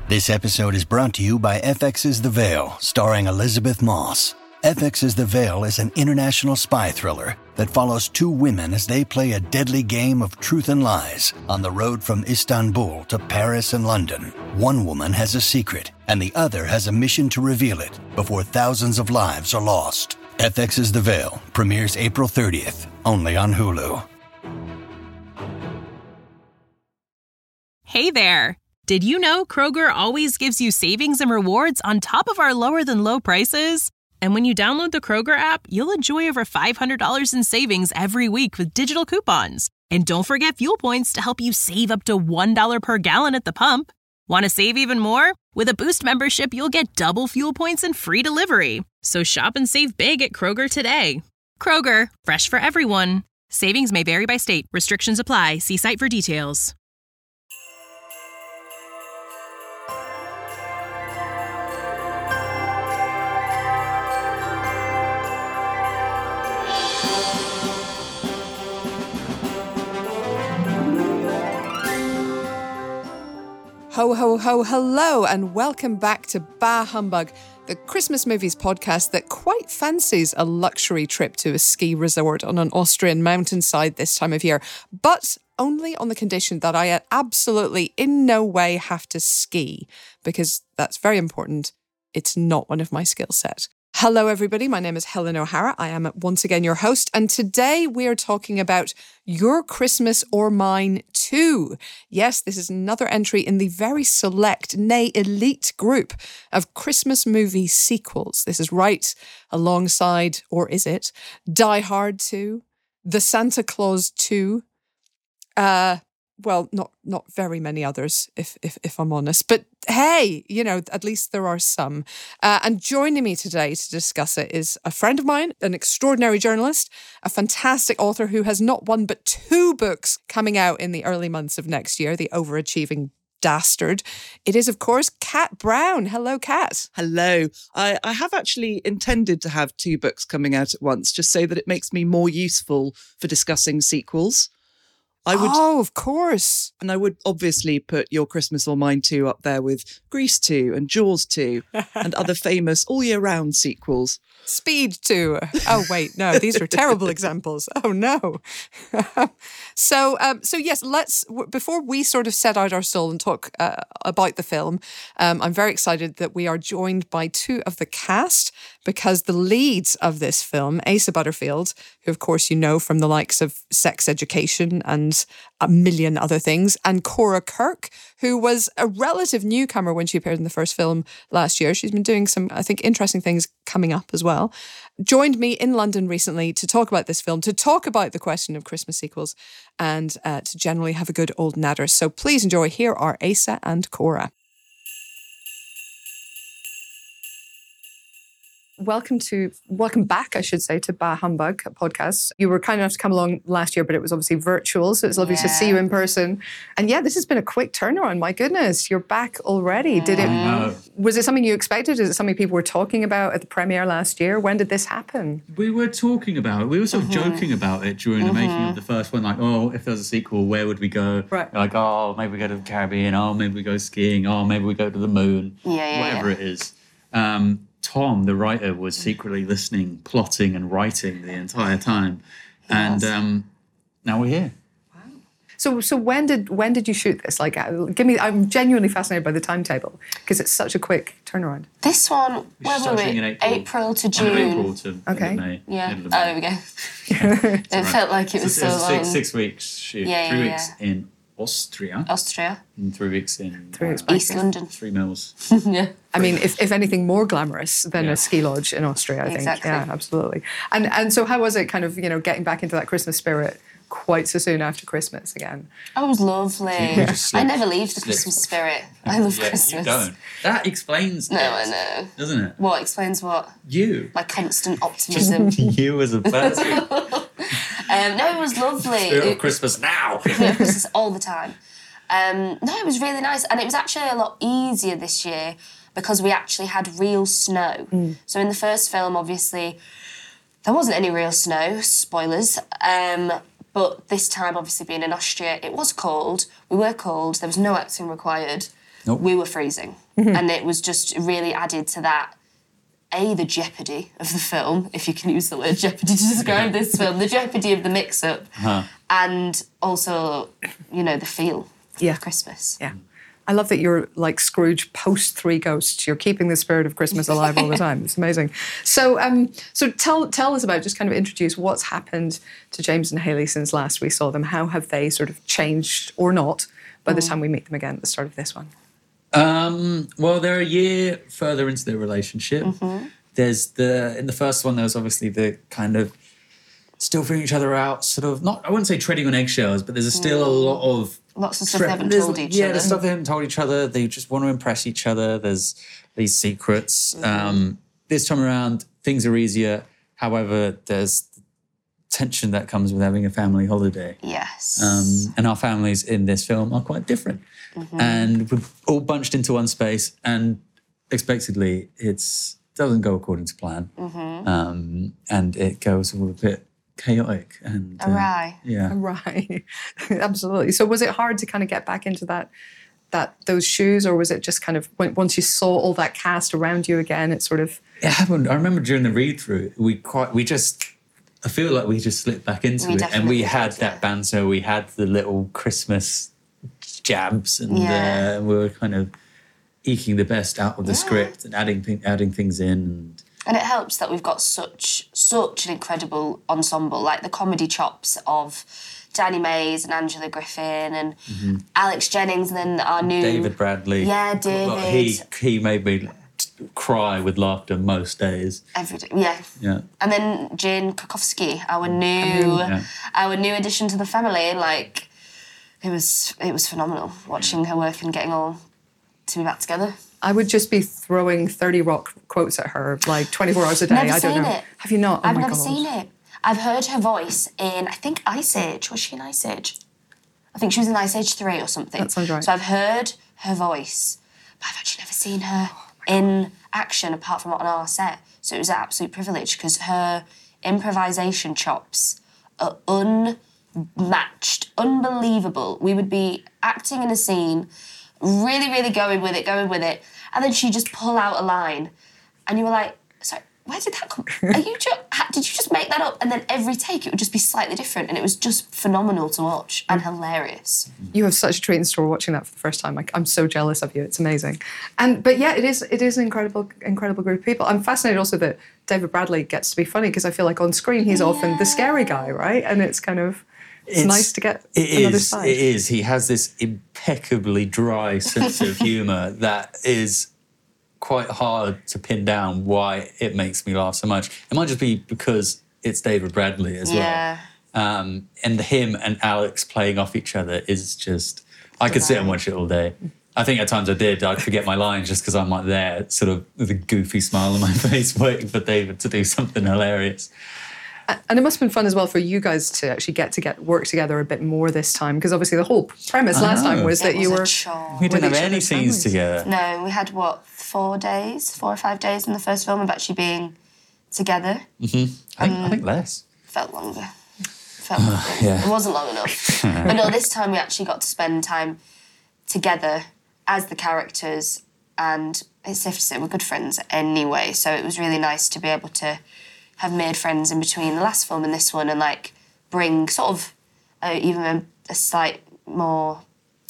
This episode is brought to you by FX's The Veil, starring Elizabeth Moss. FX's The Veil is an international spy thriller that follows two women as they play a deadly game of truth and lies on the road from Istanbul to Paris and London. One woman has a secret, and the other has a mission to reveal it before thousands of lives are lost. FX's The Veil premieres April 30th, only on Hulu. Hey there! Did you know Kroger always gives you savings and rewards on top of our lower-than-low prices? And when you download the Kroger app, you'll enjoy over $500 in savings every week with digital coupons. And don't forget fuel points to help you save up to $1 per gallon at the pump. Want to save even more? With a Boost membership, you'll get double fuel points and free delivery. So shop and save big at Kroger today. Kroger, fresh for everyone. Savings may vary by state. Restrictions apply. See site for details. Ho, ho, ho, hello, and welcome back to Bah Humbug, the Christmas movies podcast that quite fancies a luxury trip to a ski resort on an Austrian mountainside this time of year, but only on the condition that I absolutely in no way have to ski, because that's very important. It's not one of my skill set. Hello, everybody. My name is Helen O'Hara. I am once again your host, and today we are talking about Your Christmas or Mine 2. Yes, this is another entry in the very select, nay, elite group of Christmas movie sequels. This is right alongside, or is it, Die Hard 2, The Santa Claus 2, well, not very many others, if I'm honest. But hey, you know, at least there are some. And joining me today to discuss it is a friend of mine, an extraordinary journalist, a fantastic author who has not one but two books coming out in the early months of next year, the overachieving dastard. It is, of course, Kat Brown. Hello, Kat. Hello. I have actually intended to have two books coming out at once, just so that it makes me more useful for discussing sequels. Of course. And I would obviously put Your Christmas or Mine 2 up there with Grease 2 and Jaws 2 and other famous all-year-round sequels. Speed 2. Oh, wait, no, these are terrible examples. Oh, no. So yes, before we sort of set out our stall and talk about the film, I'm very excited that we are joined by two of the cast, because the leads of this film, Asa Butterfield, who of course you know from the likes of Sex Education and a million other things, and Cora Kirk, who was a relative newcomer when she appeared in the first film last year. She's been doing some, I think, interesting things coming up as well. Joined me in London recently to talk about this film, to talk about the question of Christmas sequels, and to generally have a good old natter. So please enjoy. Here are Asa and Cora. Welcome back, I should say, to Bah Humbug podcast. You were kind enough to come along last year, but it was obviously virtual, so it's lovely to see you in person. And yeah, this has been a quick turnaround. My goodness, you're back already. Was it something you expected? Is it something people were talking about at the premiere last year? When did this happen? We were talking about it. We were sort of joking about it during the making of the first one. Like, oh, if there's a sequel, where would we go? Right. Like, oh, maybe we go to the Caribbean. Oh, maybe we go skiing. Oh, maybe we go to the moon. Whatever it is. Tom, the writer, was secretly listening, plotting and writing the entire time. Yes. And now we're here. Wow. So when did you shoot this? Like, I'm genuinely fascinated by the timetable, because it's such a quick turnaround. This one, where were we? April to June. April to May. Yeah. Middle of May. Oh, there we go. It felt like it was so long. 6 weeks shoot. 3 weeks in Austria. And 3 weeks in East London. 3 Mills. Yeah. I mean, if anything more glamorous than a ski lodge in Austria, I think. Exactly. Yeah, absolutely. And so how was it kind of, you know, getting back into that Christmas spirit quite so soon after Christmas again? Oh, it was lovely. I never leave the Christmas spirit. I love Christmas. You don't. That explains I know. Doesn't it? What explains what? You. My constant optimism. You as a person. No, it was lovely. Spirit of Christmas now. Christmas all the time. No, it was really nice. And it was actually a lot easier this year because we actually had real snow. So in the first film, obviously, there wasn't any real snow, spoilers. But this time, obviously, being in Austria, it was cold. We were cold. There was no acting required. Nope. we were freezing. And it was just really added to that, the jeopardy of the film, if you can use the word jeopardy to describe this film, the jeopardy of the mix-up, and also, the feel of Christmas. Yeah. I love that you're like Scrooge post Three Ghosts. You're keeping the spirit of Christmas alive all the time. It's amazing. So tell us about, just kind of introduce what's happened to James and Hayley since last we saw them. How have they sort of changed or not by the time we meet them again at the start of this one? Well, they're a year further into their relationship. There's in the first one, there was obviously the kind of still figuring each other out, sort of, not, I wouldn't say treading on eggshells, but there's still a lot of... Lots of stuff they haven't told each other. Yeah, there's stuff they haven't told each other. They just want to impress each other. There's these secrets. This time around, things are easier. However, there's tension that comes with having a family holiday. Yes. And our families in this film are quite different. And we're all bunched into one space, and expectedly, it doesn't go according to plan. And it goes all a bit chaotic and awry. Right. Absolutely. So was it hard to kind of get back into those shoes, or was it just kind of once you saw all that cast around you again, it sort of... It happened. I remember during the read-through, I feel like we just slipped back into it, and we had that banter, we had the little Christmas jabs, and we were kind of eking the best out of the script and adding things in. And it helps that we've got such an incredible ensemble, like the comedy chops of Danny Mays and Angela Griffin and Alex Jennings, and then our new... David Bradley. Yeah, David. He made me cry with laughter most days. Every day, yeah. And then Jane Krakowski, our new addition to the family. Like, it was phenomenal watching her work and getting all to be back together. I would just be throwing 30 Rock quotes at her like 24 hours a day. Never I don't seen know. It. Have you not? I've never seen it. I've heard her voice in, I think, Ice Age. Was she in Ice Age? I think she was in Ice Age 3 or something. That sounds right. So I've heard her voice, but I've actually never seen her in action apart from on our set. So it was an absolute privilege because her improvisation chops are unmatched, unbelievable. We would be acting in a scene, really, really going with it, and then she'd just pull out a line, and you were like, sorry, where did that come from? Did you just make that up? And then every take, it would just be slightly different, and it was just phenomenal to watch and hilarious. You have such a treat in store watching that for the first time. I'm so jealous of you. It's amazing. But yeah, it is an incredible group of people. I'm fascinated also that David Bradley gets to be funny, because I feel like on screen he's often the scary guy, right? And it's kind of... It's nice to get another side. It is. He has this impeccably dry sense of humour that is quite hard to pin down why it makes me laugh so much. It might just be because it's David Bradley as well. And him and Alex playing off each other is just... I could sit and watch it all day. I think at times I'd forget my lines just because I'm like there, sort of with a goofy smile on my face, waiting for David to do something hilarious. And it must have been fun as well for you guys to actually get work together a bit more this time, because obviously the whole premise last time was that you were... We didn't have any scenes together. No, we had, 4 or 5 days in the first film of actually being together. I think less. Felt longer. It wasn't long enough. But no, this time we actually got to spend time together as the characters, and it's safe to say we're good friends anyway, so it was really nice to be able to have made friends in between the last film and this one, and like bring sort of even a slight more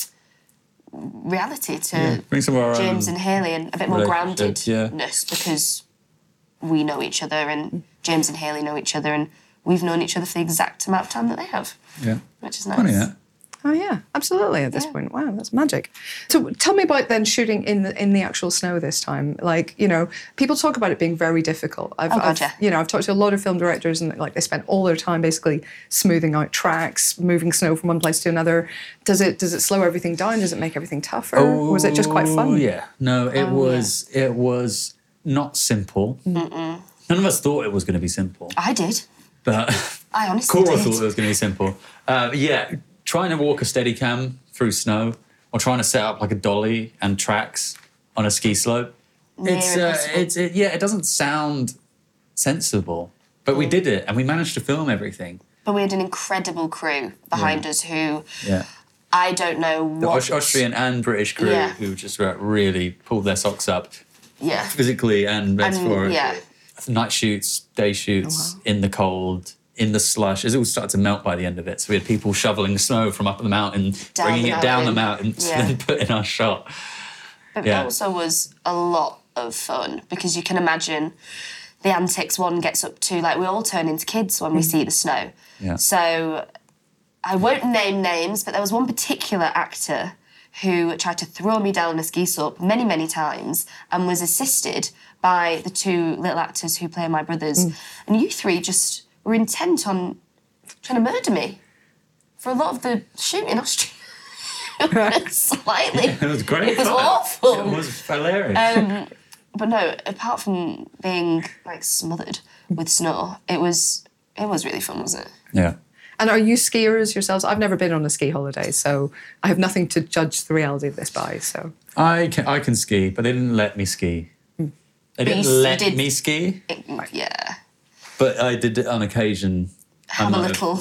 reality to bring some of our James and Hayley, and a bit more groundedness because we know each other and James and Hayley know each other, and we've known each other for the exact amount of time that they have. Yeah. Which is nice. Funny that. Oh yeah, absolutely. At this point, wow, that's magic. So tell me about then shooting in the actual snow this time. Like, people talk about it being very difficult. I've talked to a lot of film directors, and like they spent all their time basically smoothing out tracks, moving snow from one place to another. Does it slow everything down? Does it make everything tougher? Or was it just quite fun? Yeah, no, it was not simple. None of us thought it was going to be simple. I did, but I honestly Cora did. thought it was going to be simple. Trying to walk a Steadicam through snow, or trying to set up like a dolly and tracks on a ski slope. It doesn't sound sensible, but we did it, and we managed to film everything. But we had an incredible crew behind us who I don't know The what... Austrian and British crew Yeah. who just really pulled their socks up Yeah. physically and metaphorically. Yeah. Night shoots, day shoots, in the cold, in the slush. It all started to melt by the end of it. So we had people shoveling snow from up the mountain, bringing it down the mountain, Yeah. then putting our shot. But it also was a lot of fun because you can imagine the antics one gets up to. Like, we all turn into kids when we see the snow. Yeah. So I won't name names, but there was one particular actor who tried to throw me down a ski slope many, many times and was assisted by the two little actors who play my brothers. And you three just were intent on trying to murder me for a lot of the shooting Austria. Slightly. It was great. It was fun. awful. It was hilarious. But no, apart from being like smothered with snow, it was really fun, wasn't it? Yeah. And are you skiers yourselves? I've never been on a ski holiday, so I have nothing to judge the reality of this by. So I can ski, but they didn't let me ski. They didn't you let did- me ski, Yeah. but I did it on occasion. Have a little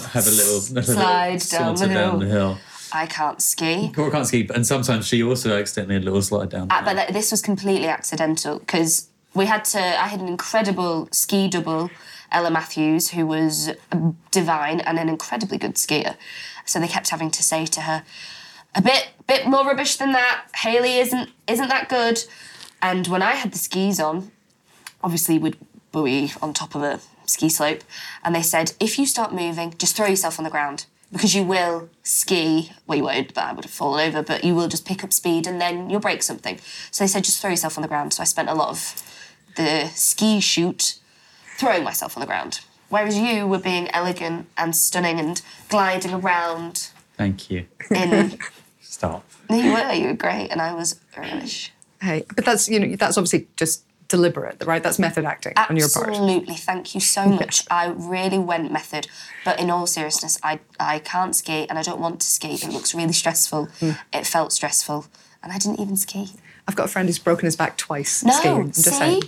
slide down the hill. I can't ski. Cora can't ski, and sometimes she also accidentally had a little slide down. But this was completely accidental because I had an incredible ski double, Ella Matthews, who was divine and an incredibly good skier. So they kept having to say to her, a bit more rubbish than that. Hayley isn't that good. And when I had the skis on, obviously we'd buoy on top of a ski slope, and they said, if you start moving, just throw yourself on the ground. Because you will ski, well, you won't, but I would have fallen over, but you will just pick up speed and then you'll break something. So they said, just throw yourself on the ground. So I spent a lot of the ski shoot throwing myself on the ground. Whereas you were being elegant and stunning and gliding around. Thank you. Stop. You were great, and I was rubbish. hey, but that's obviously just deliberate, right? That's method acting on your part. Absolutely, thank you so much. I really went method, but in all seriousness, I can't ski and I don't want to ski. It looks really stressful. It felt stressful, and I didn't even ski. I've got a friend who's broken his back twice No, skiing. I'm see? just saying.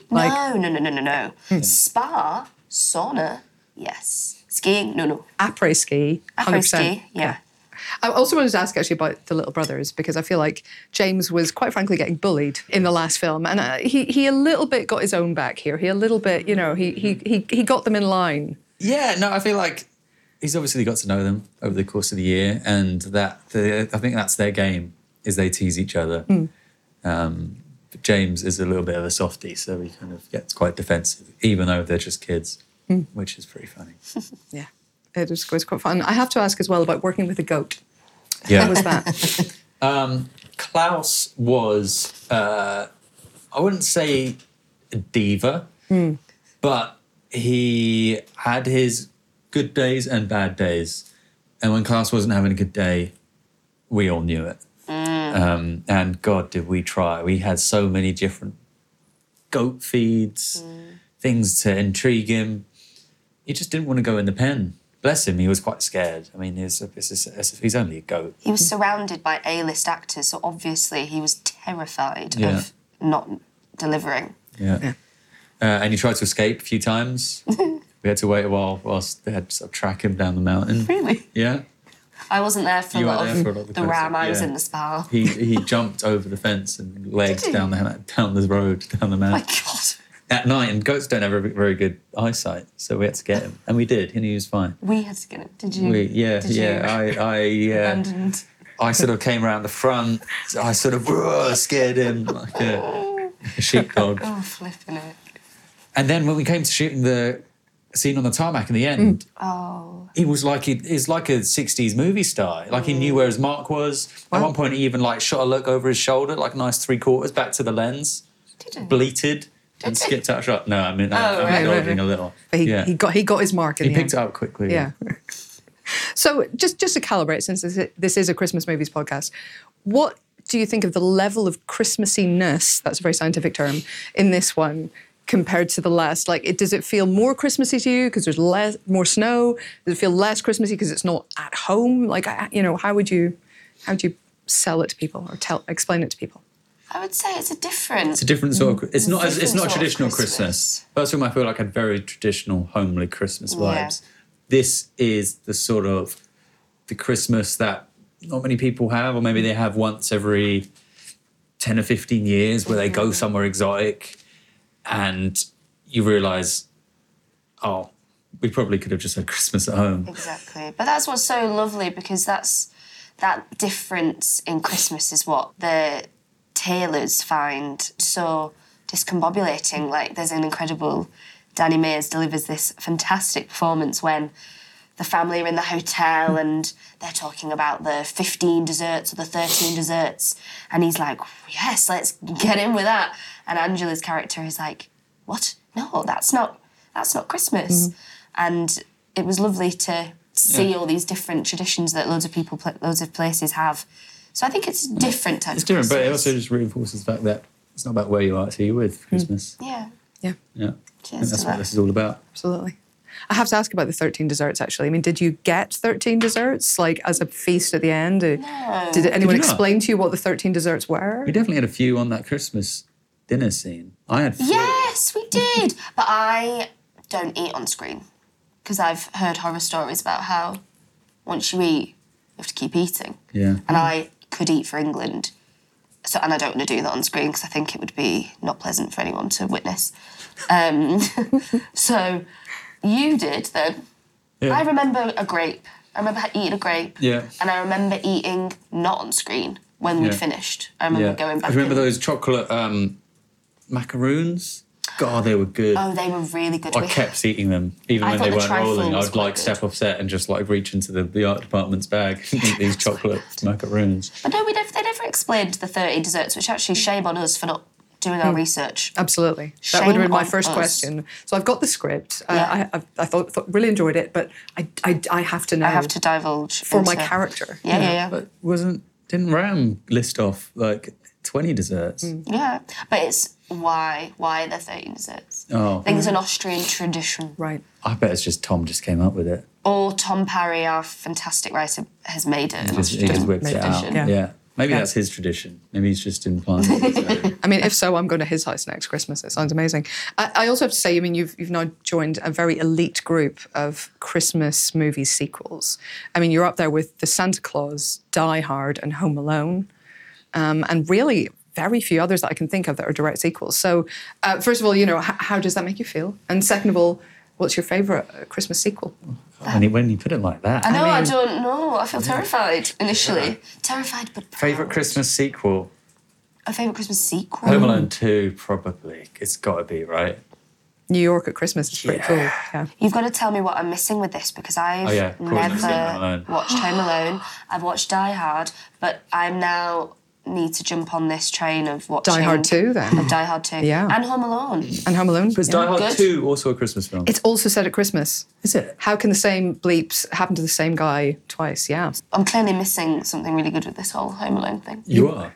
No. Spa, sauna, yes. Skiing, no. Après ski, 100%. Après ski, yeah. I also wanted to ask actually about the little brothers, because I feel like James was quite frankly getting bullied in the last film, and he a little bit got his own back here. He a little bit, he got them in line. Yeah, no, I feel like he's obviously got to know them over the course of the year, and I think that's their game, is they tease each other. But James is a little bit of a softie, so he kind of gets quite defensive, even though they're just kids, which is pretty funny. Yeah, it was quite fun. I have to ask as well about working with a goat. Yeah. How was that? Klaus was, I wouldn't say a diva, but he had his good days and bad days. And when Klaus wasn't having a good day, we all knew it. And God, did we try. We had so many different goat feeds, things to intrigue him. He just didn't want to go in the pen. Bless him, he was quite scared. I mean, he's only a goat. He was surrounded by A-list actors, so obviously he was terrified of not delivering. Yeah. And he tried to escape a few times. We had to wait a while whilst they had to sort of track him down the mountain. Really? Yeah. I wasn't there for a lot of the ram. I was in the spa. He jumped over the fence and legged down the road, down the Oh my mountain. God. At night, and goats don't have a very good eyesight, so we had to get him, and we did, and he was fine. We had to get it. Did you? Abandoned. I sort of came around the front. I sort of scared him like a sheepdog. Oh, flipping it. And then when we came to shooting the scene on the tarmac in the end, he was like a 60s movie star. Like he knew where his mark was. Wow. At one point, he even shot a look over his shoulder, like a nice 3/4 back to the lens. Did he? Bleated. And skipped out a shot. No, I mean, I'm indulging a little. But he got his mark in the end. He picked it up quickly. Yeah. So just to calibrate, since this is a Christmas movies podcast, what do you think of the level of Christmassiness, that's a very scientific term, in this one compared to the last? Like, does it feel more Christmassy to you because there's more snow? Does it feel less Christmassy because it's not at home? Like, how would you sell it to people or explain it to people? I would say it's a different sort of. It's not a traditional Christmas. Christmas. First film I feel like had very traditional, homely Christmas vibes. Yeah. This is the sort of the Christmas that not many people have, or maybe they have once every 10 or 15 years where they go somewhere exotic and you realise, oh, we probably could have just had Christmas at home. Exactly. But that's what's so lovely, because that difference in Christmas is what the tailors find so discombobulating. Like, there's an incredible... Danny Mears delivers this fantastic performance when the family are in the hotel and they're talking about the 15 desserts or the 13 desserts. And he's like, yes, let's get in with that. And Angela's character is like, what? No, that's not Christmas. And it was lovely to see all these different traditions that loads of places have. So I think it's different type of different, Christmas. but it also just reinforces the fact that it's not about where you are, it's who you're with for Christmas. Yeah. Yeah. Yeah. I think that's to what that. this is all about. Absolutely. I have to ask about the 13 desserts, actually. I mean, did you get 13 desserts, like, as a feast at the end? No. Did anyone Did you not? explain to you what the 13 desserts were? We definitely had a few on that Christmas dinner scene. I had 4. Yes, we did. But I don't eat on screen, because I've heard horror stories about how once you eat, you have to keep eating. Yeah. And I could eat for England. And I don't want to do that on screen because I think it would be not pleasant for anyone to witness. So you did then. Yeah. I remember a grape. I remember eating a grape. Yeah. And I remember eating not on screen when we'd finished. I remember going back. I remember in. those chocolate macaroons. God, they were good. Oh, they were really good. I kept eating them, even I when thought they the weren't trifle rolling. was I'd quite like good. step off set and just like reach into the art department's bag and eat these chocolate macaroons. But no, they never explained the 30 desserts, which actually shame on us for not doing our research. Absolutely. That Shame would have been my on first us. question. So I've got the script. Yeah. I thought really enjoyed it, but I have to know I have to divulge for my into- character. Yeah. But didn't Ram list off like 20 desserts? Yeah, but it's why the 13 desserts. Oh. I think it's an Austrian tradition. Right. I bet it's just Tom just came up with it. Or Tom Parry, our fantastic writer, has made it. He just whipped it out. tradition. Yeah. Maybe that's his tradition. Maybe he's just implying it. I mean, if so, I'm going to his house next Christmas. It sounds amazing. I also have to say, I mean, you've now joined a very elite group of Christmas movie sequels. I mean, you're up there with The Santa Claus, Die Hard, and Home Alone, and really very few others that I can think of that are direct sequels. So, first of all, how does that make you feel? And second of all, what's your favourite Christmas sequel? when you put it like that. I know, I don't know. I feel terrified initially. Yeah. Terrified but proud. Favourite Christmas sequel? A favourite Christmas sequel? Home Alone 2, probably. It's got to be, right? New York at Christmas is pretty cool. Yeah. You've got to tell me what I'm missing with this, because I've never watched Home Alone. I've watched Die Hard, but I'm now need to jump on this train of watching... Die Hard 2, then. Of Die Hard 2. Yeah. And Home Alone. And Home Alone. Is Die Hard Good. 2 also a Christmas film? It's also set at Christmas. Is it? How can the same bleeps happen to the same guy twice? Yeah. I'm clearly missing something really good with this whole Home Alone thing. You are?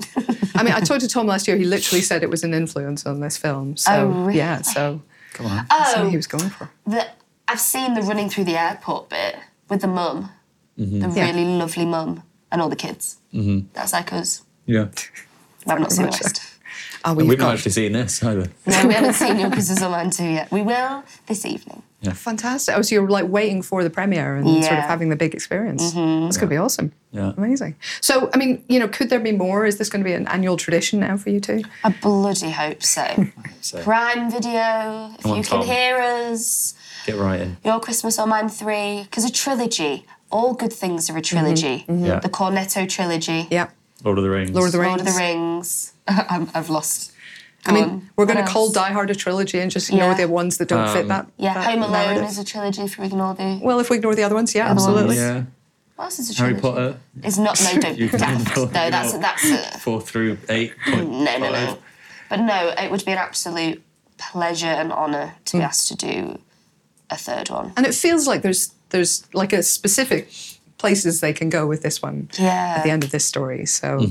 I mean, I talked to Tom last year. He literally said it was an influence on this film. So, Oh, really? yeah, so Come on. that's what Oh, he was going for. I've seen the running through the airport bit with the mum, the Yeah. really lovely mum, and all the kids. Mm-hmm. That's like us. Yeah. I've not seen the much so. rest. We've not actually seen this either. No, we haven't seen Your Christmas on Mine 2 yet. We will this evening. Fantastic. Oh, so you're like waiting for the premiere and sort of Yeah. having the big experience. That's going to be awesome. Yeah. Amazing. So, I mean, could there be more? Is this going to be an annual tradition now for you two? I bloody hope so. So, Prime Video, if Come on, you can Tom. hear us. get right in. Your Christmas on Mine 3. Because a trilogy. All good things are a trilogy. Yeah. The Cornetto trilogy. Yeah. Lord of the Rings. Lord of the Rings. Lord of the Rings. I've lost. I mean, Go on. we're going What to call else? Die Hard a trilogy and just ignore Yeah. the ones that don't fit that. Yeah, that Home Alone narrative. is a trilogy if we ignore the... Well, if we ignore the other ones, yeah, Other ones. absolutely. Yeah. What else is a Harry trilogy? Potter. It's not... No, don't... You can daft. ignore- No, that's a... 4 through 8. No. But no, it would be an absolute pleasure and honour to be asked to do a third one. And it feels like there's like a specific places they can go with this one Yeah. at the end of this story. So,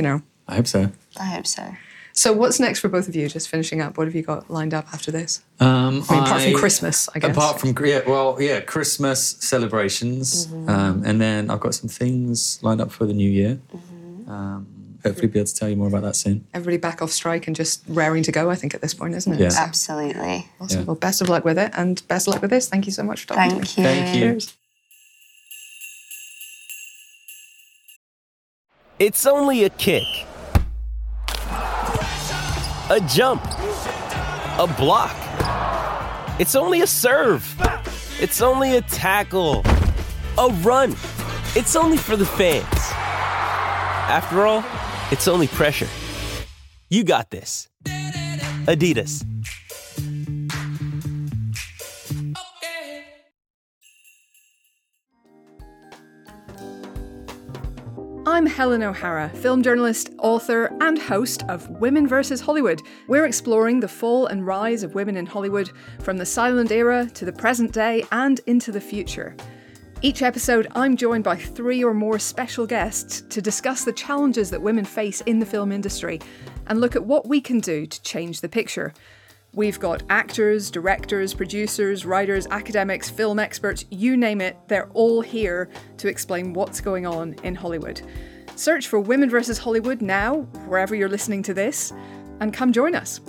I hope so. I hope so. So what's next for both of you? Just finishing up, what have you got lined up after this? I mean, apart from Christmas, I guess. Apart from, Christmas celebrations. And then I've got some things lined up for the new year. Hopefully be able to tell you more about that soon. Everybody back off strike and just raring to go, I think, at this point, isn't it? Yeah. So, Absolutely. awesome. Yeah. Well, best of luck with it and best of luck with this. Thank you so much for talking to me. Thank you. Thank you. Cheers. It's only a kick, a jump, a block. It's only a serve. It's only a tackle, a run. It's only for the fans. After all, it's only pressure. You got this. Adidas. I'm Helen O'Hara, film journalist, author, and host of Women vs. Hollywood. We're exploring the fall and rise of women in Hollywood from the silent era to the present day and into the future. Each episode, I'm joined by 3 or more special guests to discuss the challenges that women face in the film industry and look at what we can do to change the picture. We've got actors, directors, producers, writers, academics, film experts, you name it, they're all here to explain what's going on in Hollywood. Search for Women vs. Hollywood now, wherever you're listening to this, and come join us.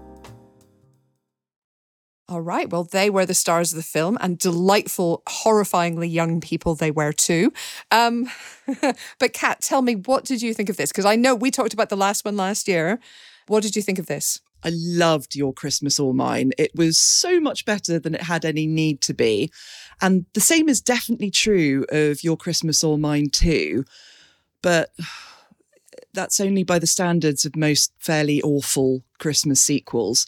All right, well, they were the stars of the film, and delightful, horrifyingly young people they were too. But Kat, tell me, what did you think of this? Because I know we talked about the last one last year. What did you think of this? I loved Your Christmas or Mine. It was so much better than it had any need to be. And the same is definitely true of Your Christmas or Mine too. But that's only by the standards of most fairly awful Christmas sequels.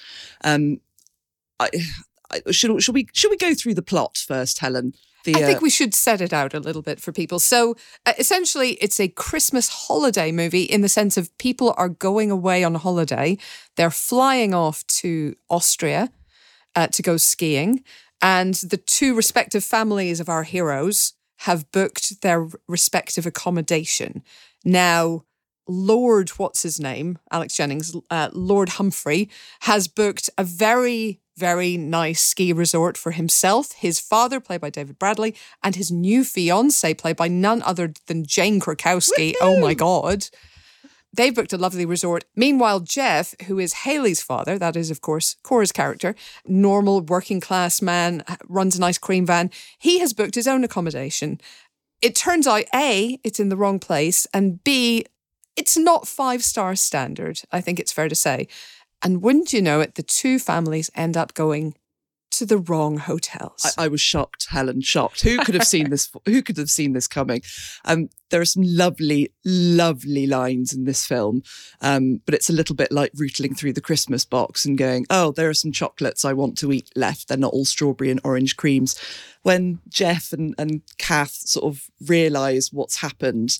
Should we go through the plot first, Helen? I think we should set it out a little bit for people. So essentially, it's a Christmas holiday movie in the sense of people are going away on holiday. They're flying off to Austria to go skiing. And the 2 respective families of our heroes have booked their respective accommodation. Now, Lord, what's his name? Alex Jennings, Lord Humphrey, has booked a very nice ski resort for himself, his father, played by David Bradley, and his new fiancée, played by none other than Jane Krakowski. Oh my God. They've booked a lovely resort. Meanwhile, Jeff, who is Haley's father, that is, of course, Cora's character, normal working class man, runs an ice cream van, he has booked his own accommodation. It turns out, A, it's in the wrong place, and B, it's not 5-star standard, I think it's fair to say. And wouldn't you know it, the 2 families end up going to the wrong hotels. I was shocked, Helen, shocked. Who could have seen this? Who could have seen this coming? There are some lovely, lovely lines in this film, but it's a little bit like rootling through the Christmas box and going, oh, there are some chocolates I want to eat left. They're not all strawberry and orange creams. When Jeff and Kath sort of realise what's happened,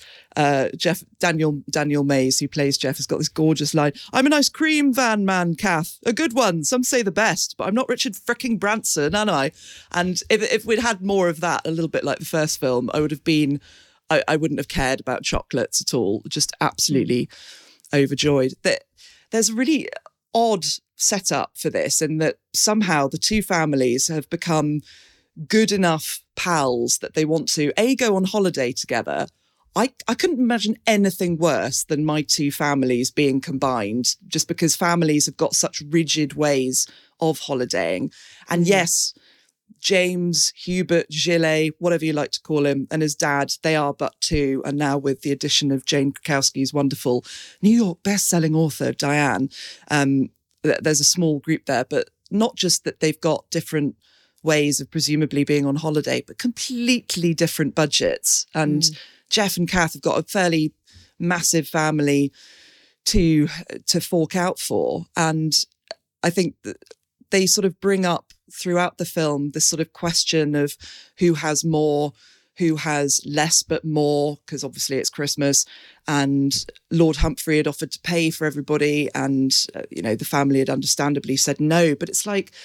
Daniel Mays, who plays Jeff, has got this gorgeous line, I'm an ice cream van man, Kath. A good one. Some say the best, but I'm not Richard fricking Branson, am I? And if we'd had more of that, a little bit like the first film, I wouldn't have cared about chocolates at all. Just absolutely overjoyed. There's a really odd setup for this in that somehow the 2 families have become good enough pals that they want to go on holiday together. I couldn't imagine anything worse than my 2 families being combined, just because families have got such rigid ways of holidaying. And yes, James, Hubert, Gillet, whatever you like to call him, and his dad, they are but 2. And now with the addition of Jane Krakowski's wonderful New York best-selling author, Diane, there's a small group there, but not just that they've got different ways of presumably being on holiday, but completely different budgets. And Jeff and Kath have got a fairly massive family to fork out for. And I think that they sort of bring up throughout the film this sort of question of who has more, who has less but more, because obviously it's Christmas. And Lord Humphrey had offered to pay for everybody, and the family had understandably said no. But it's like,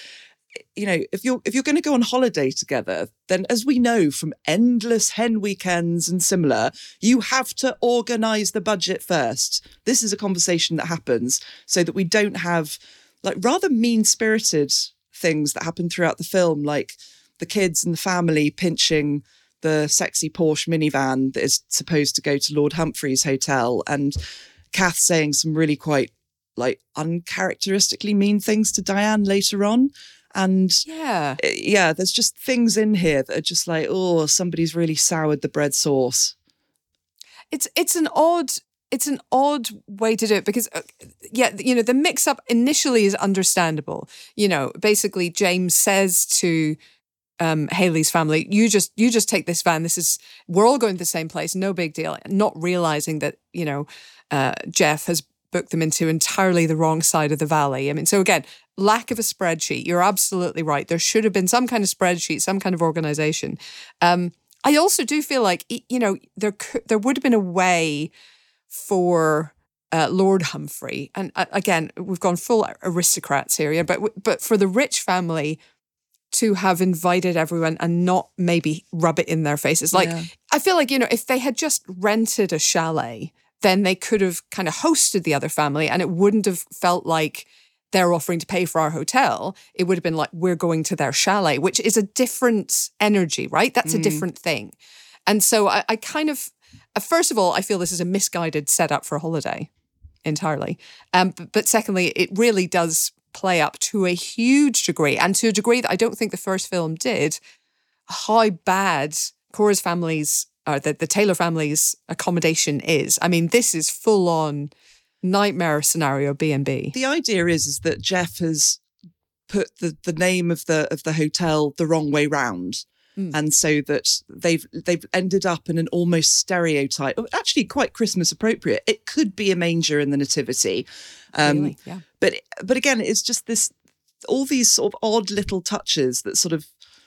if you're going to go on holiday together, then as we know from endless hen weekends and similar, you have to organise the budget first. This is a conversation that happens so that we don't have like rather mean-spirited things that happen throughout the film, like the kids and the family pinching the sexy Porsche minivan that is supposed to go to Lord Humphrey's hotel, and Kath saying some really quite like uncharacteristically mean things to Diane later on. And yeah, there's just things in here that are just like, oh, somebody's really soured the bread sauce. It's an odd it's an odd way to do it because, the mix-up initially is understandable. Basically James says to Hayley's family, you just take this van. We're all going to the same place. No big deal. Not realizing that, Jeff has booked them into entirely the wrong side of the valley. I mean, so again, lack of a spreadsheet. You're absolutely right. There should have been some kind of spreadsheet, some kind of organization. I also do feel like, there would have been a way for Lord Humphrey, and again, we've gone full aristocrats here, but for the rich family to have invited everyone and not maybe rub it in their faces. I feel like, if they had just rented a chalet, then they could have kind of hosted the other family and it wouldn't have felt like they're offering to pay for our hotel. It would have been like, we're going to their chalet, which is a different energy, right? That's a different thing. And so I kind of, first of all, I feel this is a misguided setup for a holiday entirely. But secondly, it really does play up to a huge degree, and to a degree that I don't think the first film did, how bad Cora's family's, the Taylor family's accommodation is. I mean, this is full on nightmare scenario B&B. The idea is that Jeff has put the name of the hotel the wrong way round. And so that they've ended up in an almost stereotype, actually quite Christmas appropriate. It could be a manger in the Nativity. Really? Yeah. But again, it's just all these sort of odd little touches that sort of,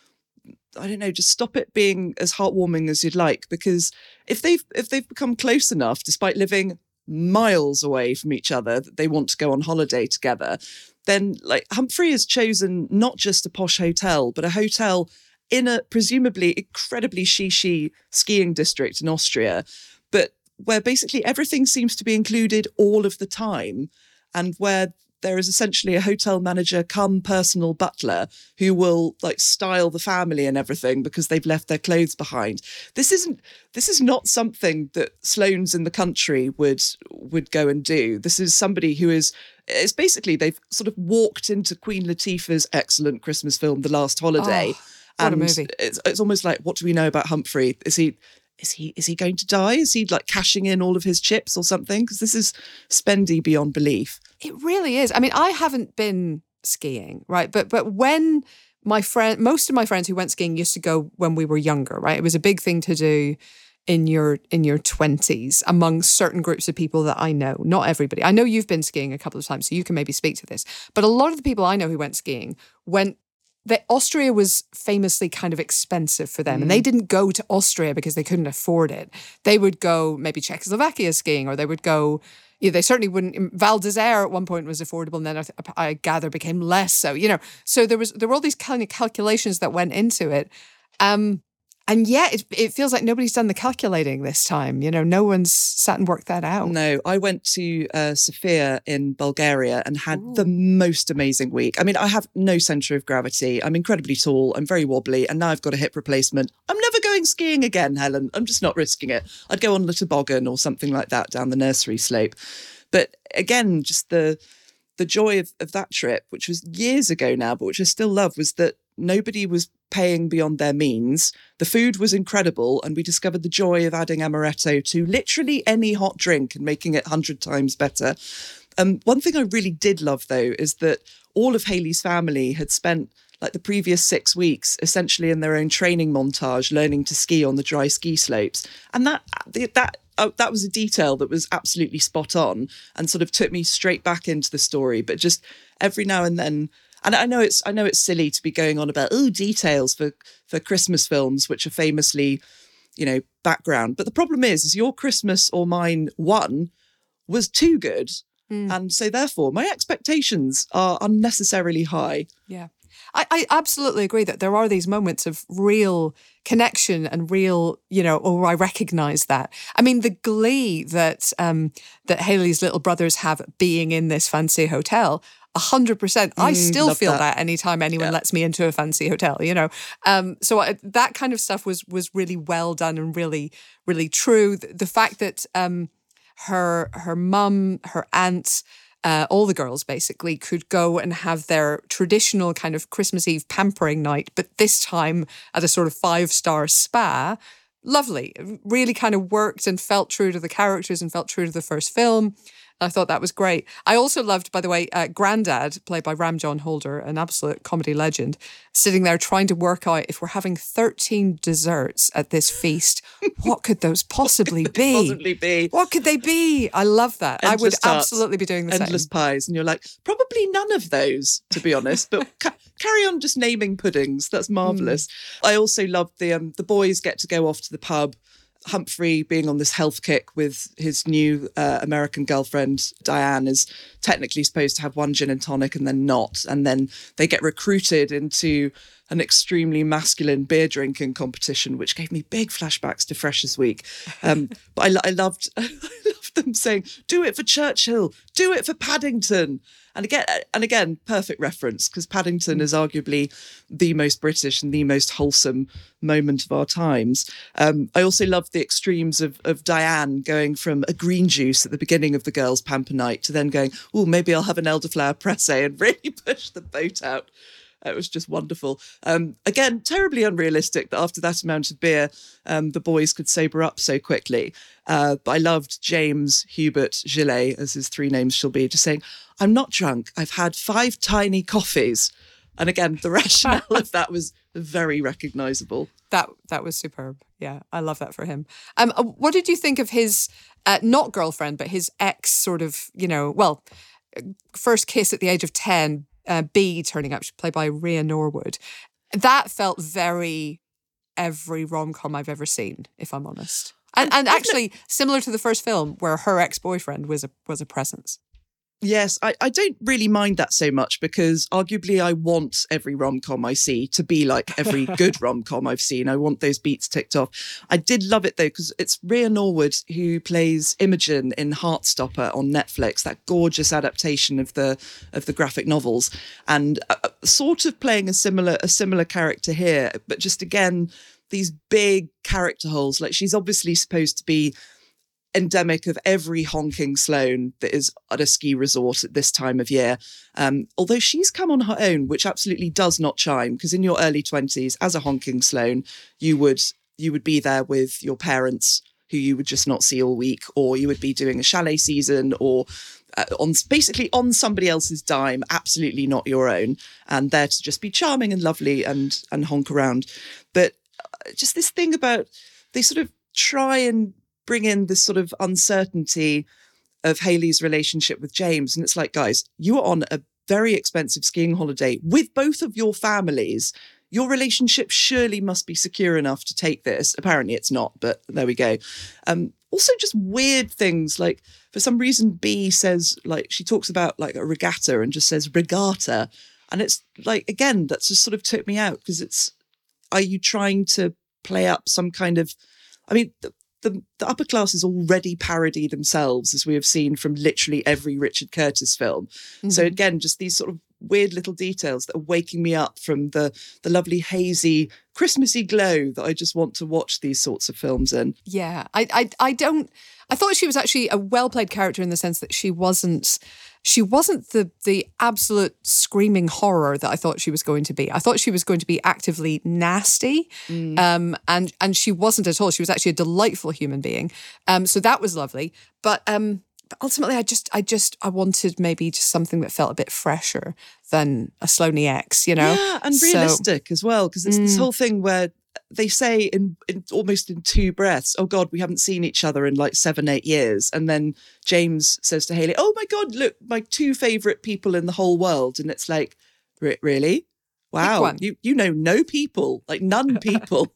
I don't know, just stop it being as heartwarming as you'd like. Because if they've become close enough, despite living miles away from each other, that they want to go on holiday together, then like Humphrey has chosen not just a posh hotel, but a hotel in a presumably incredibly shishi skiing district in Austria, but where basically everything seems to be included all of the time, and where there is essentially a hotel manager come personal butler who will like style the family and everything because they've left their clothes behind. This is not something that Sloanes in the country would go and do. This is somebody who it's basically they've sort of walked into Queen Latifah's excellent Christmas film, The Last Holiday. What a movie. It's almost like, what do we know about Humphrey? Is he going to die? Is he like cashing in all of his chips or something? Because this is spendy beyond belief. It really is. I mean, I haven't been skiing, right? But when most of my friends who went skiing used to go when we were younger, right? It was a big thing to do in your 20s among certain groups of people that I know. Not everybody. I know you've been skiing a couple of times, so you can maybe speak to this. But a lot of the people I know who went skiing Austria was famously kind of expensive for them, and they didn't go to Austria because they couldn't afford it. They would go maybe Czechoslovakia skiing, or they would go. They certainly wouldn't. Val d'Isère at one point was affordable, and then I gather became less so. So there were all these kind of calculations that went into it. And yet it feels like nobody's done the calculating this time. No one's sat and worked that out. No, I went to Sofia in Bulgaria and had the most amazing week. I mean, I have no centre of gravity. I'm incredibly tall. I'm very wobbly. And now I've got a hip replacement. I'm never going skiing again, Helen. I'm just not risking it. I'd go on the toboggan or something like that down the nursery slope. But again, just the joy of that trip, which was years ago now, but which I still love, was that nobody was paying beyond their means. The food was incredible, and we discovered the joy of adding amaretto to literally any hot drink and making it 100 times better. One thing I really did love, though, is that all of Hayley's family had spent like the previous 6 weeks essentially in their own training montage learning to ski on the dry ski slopes. And that was a detail that was absolutely spot on and sort of took me straight back into the story. But just every now and then, and I know it's silly to be going on about details for Christmas films, which are famously, background. But the problem is Your Christmas or Mine 1 was too good. And so therefore my expectations are unnecessarily high. Yeah. I absolutely agree that there are these moments of real connection and real, I recognise that. I mean, the glee that Hayley's little brothers have being in this fancy hotel, 100%. I still feel that anytime anyone lets me into a fancy hotel, So that kind of stuff was really well done and really, really true. The fact that her mum, her aunt, all the girls basically could go and have their traditional kind of Christmas Eve pampering night, but this time at a sort of 5-star spa. lovely. It really kind of worked and felt true to the characters and felt true to the first film. I thought that was great. I also loved, by the way, Grandad, played by Ram John Holder, an absolute comedy legend, sitting there trying to work out if we're having 13 desserts at this feast, what could those possibly be? What could they be? I love that. Endless I would tarts, absolutely be doing the endless same. pies. And you're like, probably none of those, to be honest. But carry on just naming puddings. That's marvellous. I also loved the boys get to go off to the pub. Humphrey being on this health kick with his new American girlfriend, Diane, is technically supposed to have one gin and tonic and then not. And then they get recruited into an extremely masculine beer drinking competition, which gave me big flashbacks to Freshers' Week. But I loved them saying, do it for Churchill, do it for Paddington. And again, perfect reference, because Paddington is arguably the most British and the most wholesome moment of our times. I also loved the extremes of Diane going from a green juice at the beginning of the girls' pamper night to then going, oh, maybe I'll have an elderflower pressé, and really push the boat out. It was just wonderful. Again, terribly unrealistic that after that amount of beer, the boys could sober up so quickly. But I loved James Hubert Gillet, as his three names shall be, just saying, I'm not drunk. I've had 5 tiny coffees. And again, the rationale of that was very recognisable. That was superb. Yeah, I love that for him. What did you think of his, not girlfriend, but his ex sort of, first kiss at the age of 10, Bee turning up, played by Rhea Norwood. That felt very every rom-com I've ever seen, if I'm honest. And actually similar to the first film where her ex-boyfriend was a presence. Yes, I don't really mind that so much because arguably I want every rom-com I see to be like every good rom-com I've seen. I want those beats ticked off. I did love it though because it's Rhea Norwood who plays Imogen in Heartstopper on Netflix, that gorgeous adaptation of the graphic novels, and sort of playing a similar character here, but just again these big character holes. Like she's obviously supposed to be endemic of every honking Sloane that is at a ski resort at this time of year. Although she's come on her own, which absolutely does not chime, because in your early 20s, as a honking Sloane, you would be there with your parents who you would just not see all week, or you would be doing a chalet season or on somebody else's dime, absolutely not your own, and there to just be charming and lovely and honk around. But just this thing about they sort of try and bring in this sort of uncertainty of Hayley's relationship with James. And it's like, guys, you are on a very expensive skiing holiday with both of your families. Your relationship surely must be secure enough to take this. Apparently it's not, but there we go. Also just weird things, like for some reason B says, like, she talks about like a regatta and just says regatta. And it's like, again, that's just sort of took me out because are you trying to play up some kind of, I mean, the upper classes already parody themselves, as we have seen from literally every Richard Curtis film. Mm-hmm. So again, just these sort of weird little details that are waking me up from the lovely hazy Christmassy glow that I just want to watch these sorts of films in. Yeah, I thought she was actually a well-played character in the sense that she wasn't the absolute screaming horror that I thought she was going to be. I thought she was going to be actively nasty, and she wasn't at all. She was actually a delightful human being. So that was lovely. But ultimately, I wanted maybe just something that felt a bit fresher than a Sloane X, Yeah, and realistic as well, because it's this whole thing where they say in almost in 2 breaths, oh God, we haven't seen each other in like 7-8 years. And then James says to Hayley, oh my God, look, my 2 favourite people in the whole world. And it's like, really? Wow, you know no people, like none people.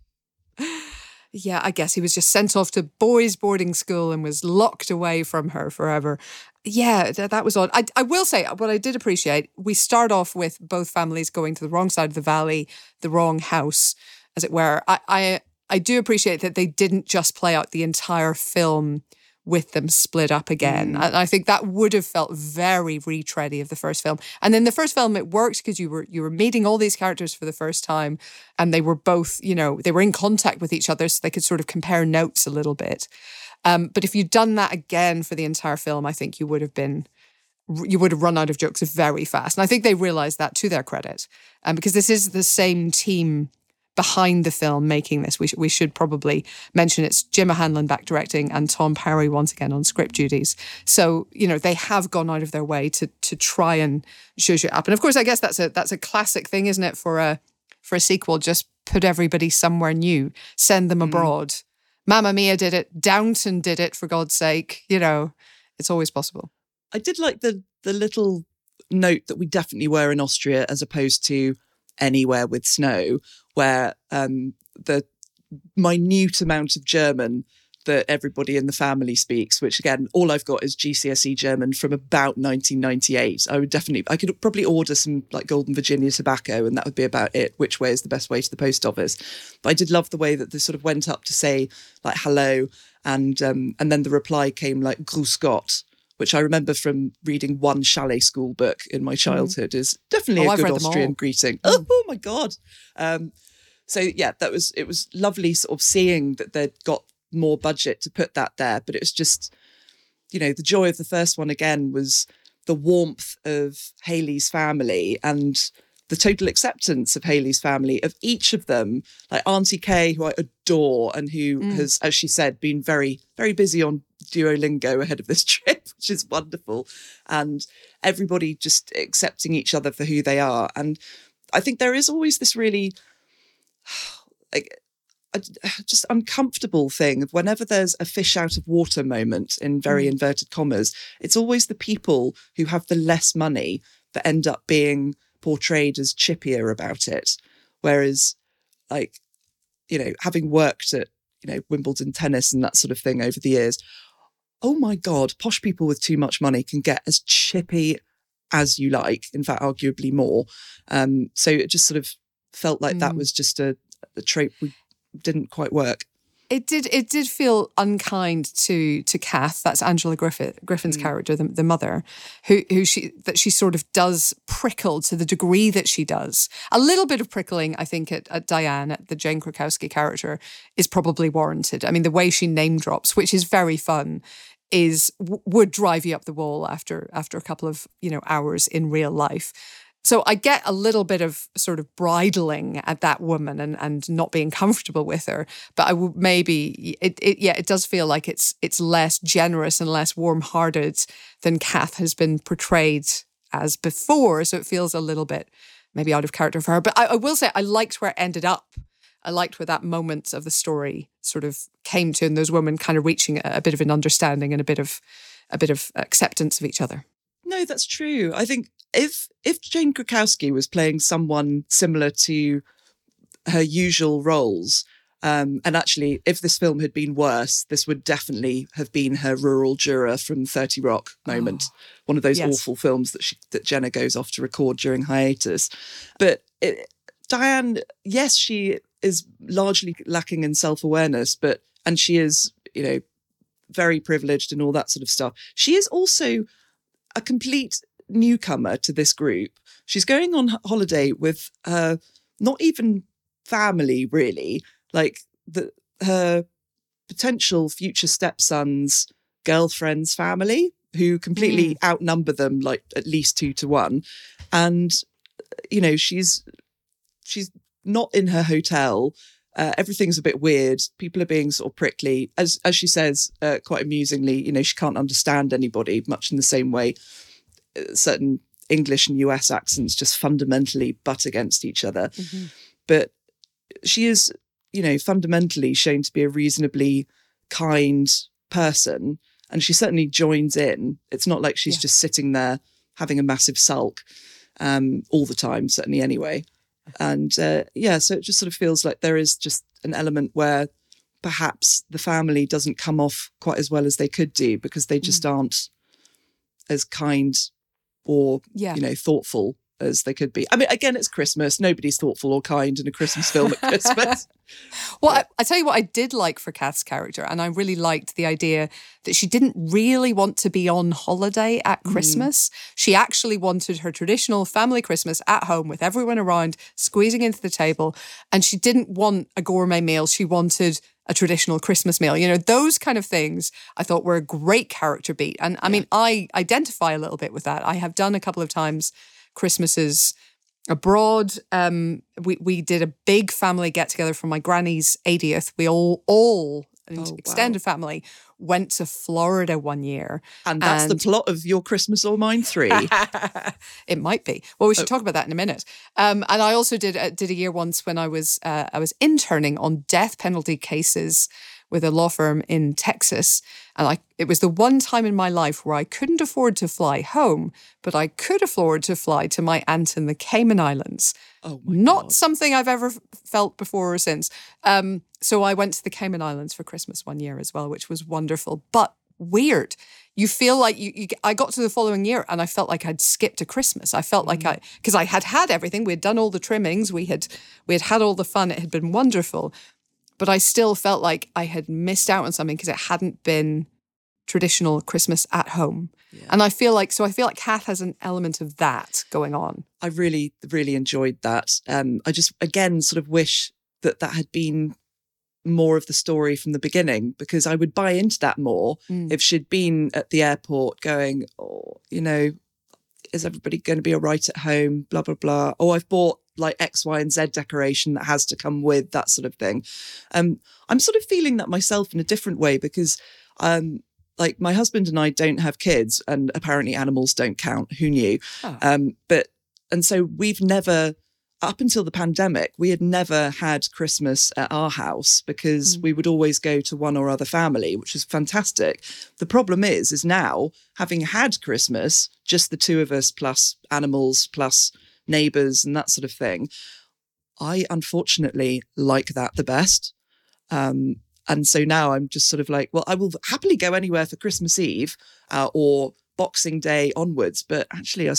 Yeah, I guess he was just sent off to boys' boarding school and was locked away from her forever. Yeah, that was odd. I will say, what I did appreciate, we start off with both families going to the wrong side of the valley, the wrong house, as it were. I do appreciate that they didn't just play out the entire film with them split up again. And I think that would have felt very retready of the first film. And then the first film, it worked because you were meeting all these characters for the first time, and they were both, they were in contact with each other, so they could sort of compare notes a little bit. But if you'd done that again for the entire film, I think you would have run out of jokes very fast. And I think they realised that, to their credit, because this is the same team behind the film making this. We should probably mention it's Jim O'Hanlon back directing and Tom Parry once again on script duties. So, they have gone out of their way to try and zhuzh it up. And of course, I guess that's a classic thing, isn't it, for a sequel? Just put everybody somewhere new, send them abroad. Mamma Mia did it. Downton did it, for God's sake. It's always possible. I did like the little note that we definitely were in Austria as opposed to anywhere with snow, where the minute amount of German that everybody in the family speaks, which again, all I've got is GCSE German from about 1998. I could probably order some like Golden Virginia tobacco and that would be about it. Which way is the best way to the post office? But I did love the way that they sort of went up to say like hello, and then the reply came like Grüß Gott, which I remember from reading one chalet school book in my childhood is definitely a good Austrian greeting. Oh my God. So yeah, it was lovely sort of seeing that they'd got more budget to put that there. But it was just, the joy of the first one again was the warmth of Hayley's family and the total acceptance of Hayley's family, of each of them, like Auntie Kay, who I adore and who has, as she said, been very, very busy on Duolingo ahead of this trip, which is wonderful. And everybody just accepting each other for who they are. And I think there is always this really just uncomfortable thing of whenever there's a fish out of water moment in very inverted commas, it's always the people who have the less money that end up being portrayed as chippier about it. Whereas like, having worked at, Wimbledon tennis and that sort of thing over the years, oh my God, posh people with too much money can get as chippy as you like. In fact, arguably more. So it just sort of felt like that was just a trope we didn't quite work. It did feel unkind to Kath. That's Angela Griffin's character, the mother, who she sort of does prickle to the degree that she does. A little bit of prickling, I think, at Diane, at the Jane Krakowski character, is probably warranted. I mean, the way she name drops, which is very fun, would drive you up the wall after a couple of hours in real life. So I get a little bit of sort of bridling at that woman and not being comfortable with her. But I would it does feel like it's less generous and less warm-hearted than Kath has been portrayed as before. So it feels a little bit maybe out of character for her. But I will say I liked where it ended up. I liked where that moment of the story sort of came to, and those women kind of reaching a bit of an understanding and a bit of acceptance of each other. No, that's true. I think if Jane Krakowski was playing someone similar to her usual roles, and actually if this film had been worse, this would definitely have been her rural juror from 30 Rock moment. One of those awful films that Jenna goes off to record during hiatus. But Diane, yes, she is largely lacking in self-awareness, and she is, very privileged and all that sort of stuff. She is also a complete newcomer to this group. She's going on holiday with not even family, really, like her potential future stepson's girlfriend's family, who completely outnumber them like at least 2-1. And, she's not in her hotel. Everything's a bit weird. People are being sort of prickly. As she says, quite amusingly, she can't understand anybody, much in the same way certain English and US accents just fundamentally butt against each other. Mm-hmm. But she is, fundamentally shown to be a reasonably kind person. And she certainly joins in. It's not like she's just sitting there having a massive sulk all the time, certainly anyway. And so it just sort of feels like there is just an element where perhaps the family doesn't come off quite as well as they could do because they just aren't as kind or, thoughtful as they could be. I mean, again, it's Christmas. Nobody's thoughtful or kind in a Christmas film at Christmas. Well, I tell you what I did like for Kath's character, and I really liked the idea that she didn't really want to be on holiday at Christmas. She actually wanted her traditional family Christmas at home with everyone around, squeezing into the table, and she didn't want a gourmet meal. She wanted a traditional Christmas meal. Those kind of things I thought were a great character beat. And I mean, I identify a little bit with that. I have done a couple of times Christmases abroad. We did a big family get together for my granny's 80th. We all extended family went to Florida one year. And that's the plot of Your Christmas or Mine 3. It might be. Well, we should talk about that in a minute. And I also did a year once when I was interning on death penalty cases with a law firm in Texas. And it was the one time in my life where I couldn't afford to fly home, but I could afford to fly to my aunt in the Cayman Islands. Oh my Not God. something I've ever felt before or since. So I went to the Cayman Islands for Christmas one year as well, which was wonderful, but weird. You feel like I got to the following year and I felt like I'd skipped a Christmas. I felt like because I had everything. We had done all the trimmings. We had had all the fun. It had been wonderful. But I still felt like I had missed out on something because it hadn't been traditional Christmas at home. Yeah. And I feel like Kath has an element of that going on. I really, really enjoyed that. I just, again, sort of wish that had been more of the story from the beginning, because I would buy into that more if she'd been at the airport going, is everybody going to be all right at home? Blah, blah, blah. Oh, I've bought like X, Y, and Z decoration that has to come with, that sort of thing. I'm sort of feeling that myself in a different way because like my husband and I don't have kids, and apparently animals don't count. Who knew? Oh. And so we've never, up until the pandemic, we had never had Christmas at our house because we would always go to one or other family, which is fantastic. The problem is now, having had Christmas, just the two of us plus animals plus neighbours and that sort of thing, I unfortunately like that the best. And so now I'm just sort of like, well, I will happily go anywhere for Christmas Eve or Boxing Day onwards. But actually,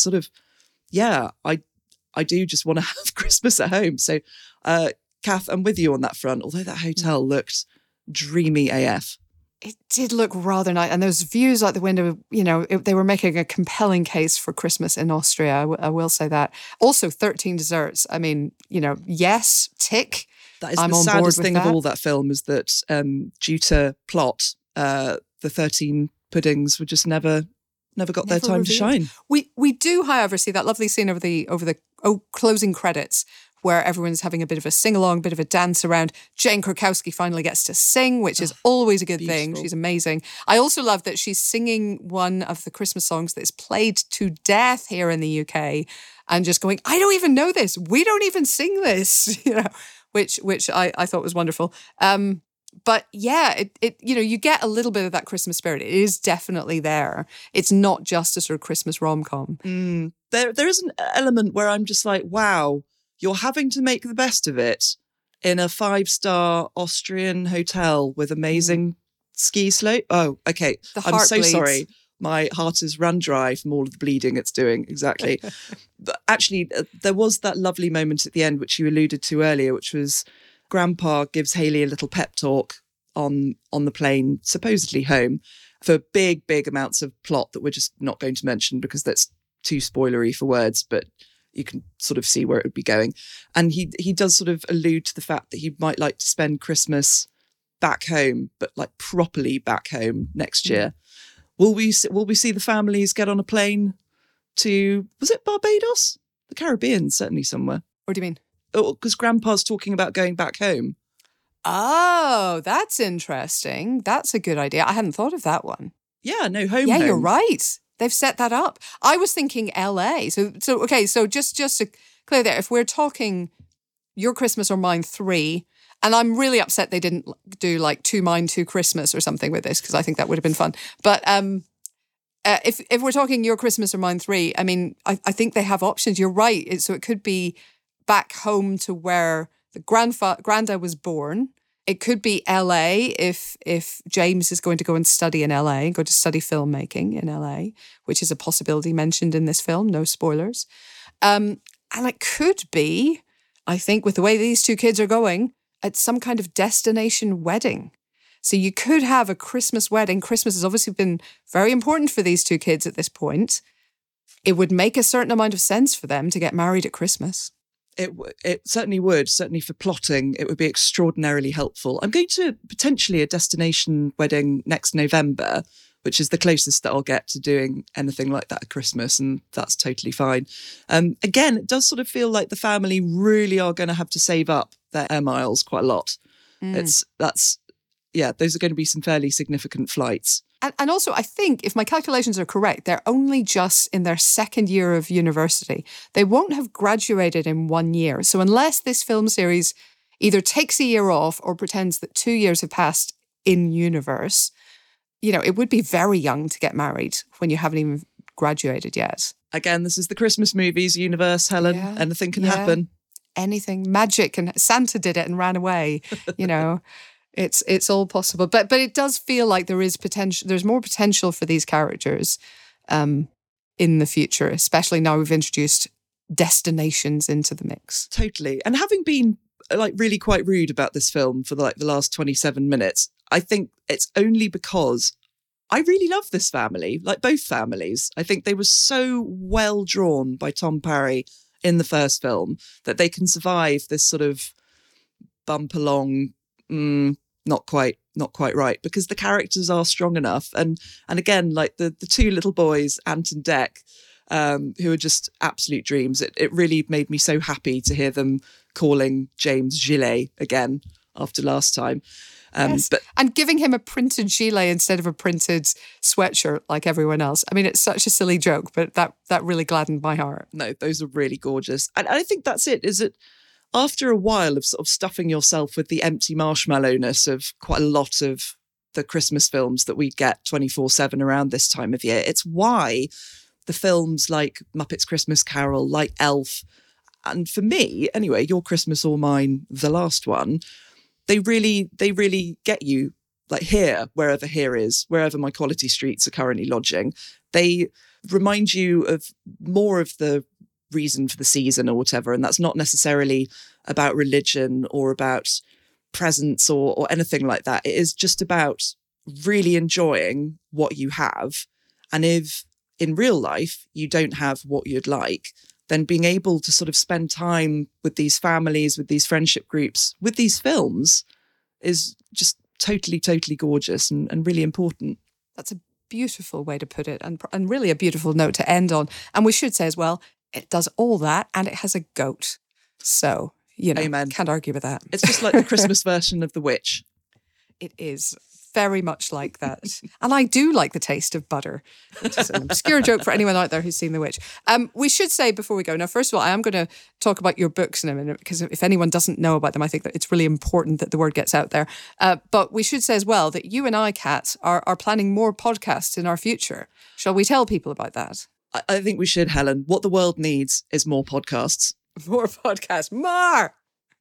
I do just want to have Christmas at home. So, Kath, I'm with you on that front, although that hotel looked dreamy AF. It did look rather nice. And those views out the window, they were making a compelling case for Christmas in Austria. I will say that. Also, 13 desserts. I mean, yes, tick. That is the saddest thing of all that film, is that due to plot, the 13 puddings were just never got their time to shine. We do, however, see that lovely scene over the closing credits where everyone's having a bit of a sing-along, bit of a dance around. Jane Krakowski finally gets to sing, which is always a good thing. She's amazing. I also love that she's singing one of the Christmas songs that's played to death here in the UK and just going, I don't even know this. We don't even sing this, which I thought was wonderful. But yeah, it you get a little bit of that Christmas spirit. It is definitely there. It's not just a sort of Christmas rom-com. There is an element where I'm just like, wow, you're having to make the best of it in a 5-star Austrian hotel with amazing ski slope. Oh, okay. I'm so sorry. My heart is run dry from all of the bleeding it's doing. Exactly. But actually, there was that lovely moment at the end, which you alluded to earlier, which was Grandpa gives Hayley a little pep talk on the plane, supposedly home, for big, big amounts of plot that we're just not going to mention because that's too spoilery for words, but you can sort of see where it would be going. And he does sort of allude to the fact that he might like to spend Christmas back home, but like properly back home next year. Will we see the families get on a plane to, was it Barbados? The Caribbean, certainly somewhere. What do you mean? Because Grandpa's talking about going back home. Oh, that's interesting. That's a good idea. I hadn't thought of that one. Yeah, no, home. Yeah, you're right. They've set that up. I was thinking LA. So okay, so just to clear that, if we're talking Your Christmas or Mine 3, and I'm really upset they didn't do like 2 Mine 2 Christmas or something with this, because I think that would have been fun. But if we're talking Your Christmas or Mine 3, I mean, I think they have options. You're right. So it could be back home to where the granddad was born. It could be LA if James is going to go and study in LA and go to study filmmaking in LA, which is a possibility mentioned in this film. No spoilers. And it could be, I think, with the way these two kids are going, at some kind of destination wedding. So you could have a Christmas wedding. Christmas has obviously been very important for these two kids at this point. It would make a certain amount of sense for them to get married at Christmas. It certainly would. Certainly for plotting, it would be extraordinarily helpful. I'm going to potentially a destination wedding next November which is the closest that I'll get to doing anything like that at Christmas, and that's totally fine. Again, it does sort of feel like the family really are going to have to save up their air miles quite a lot. Those are going to be some fairly significant flights. And also, I think, if my calculations are correct, they're only just in their second year of university. They won't have graduated in 1 year. So unless this film series either takes a year off or pretends that 2 years have passed in universe, it would be very young to get married when you haven't even graduated yet. Again, this is the Christmas movies universe, Helen. Yeah. Anything can happen. Anything, magic, and Santa did it and ran away, It's all possible, but it does feel like there is potential. There's more potential for these characters in the future, especially now we've introduced destinations into the mix. Totally. And having been really quite rude about this film for the last 27 minutes, I think it's only because I really love this family, like both families. I think they were so well drawn by Tom Parry in the first film that they can survive this sort of bump along. Not quite right, because the characters are strong enough, and again, like the two little boys, Ant and Dec, who are just absolute dreams. It really made me so happy to hear them calling James Gilet again after last time. Yes. And giving him a printed gilet instead of a printed sweatshirt like everyone else. I mean, it's such a silly joke, but that really gladdened my heart. No, those are really gorgeous, and I think that's it. Is it? After a while of sort of stuffing yourself with the empty marshmallowness of quite a lot of the Christmas films that we get 24/7 around this time of year, it's why the films like Muppets Christmas Carol, like Elf, and for me, anyway, Your Christmas or Mine, the last one, they really get you, like here, wherever here is, wherever my quality streets are currently lodging. They remind you of more of the reason for the season or whatever, and that's not necessarily about religion or about presents or anything like that. It is just about really enjoying what you have, and if in real life you don't have what you'd like, then being able to sort of spend time with these families, with these friendship groups, with these films is just totally gorgeous and really important. That's a beautiful way to put it, and really a beautiful note to end on. And we should say as well, it does all that, and it has a goat. So, Amen. Can't argue with that. It's just like the Christmas version of The Witch. It is very much like that. And I do like the taste of butter, which is an obscure joke for anyone out there who's seen The Witch. We should say before we go, now, first of all, I am going to talk about your books in a minute, because if anyone doesn't know about them, I think that it's really important that the word gets out there. But we should say as well that you and I, Kat, are planning more podcasts in our future. Shall we tell people about that? I think we should, Helen. What the world needs is more podcasts. More podcasts. More!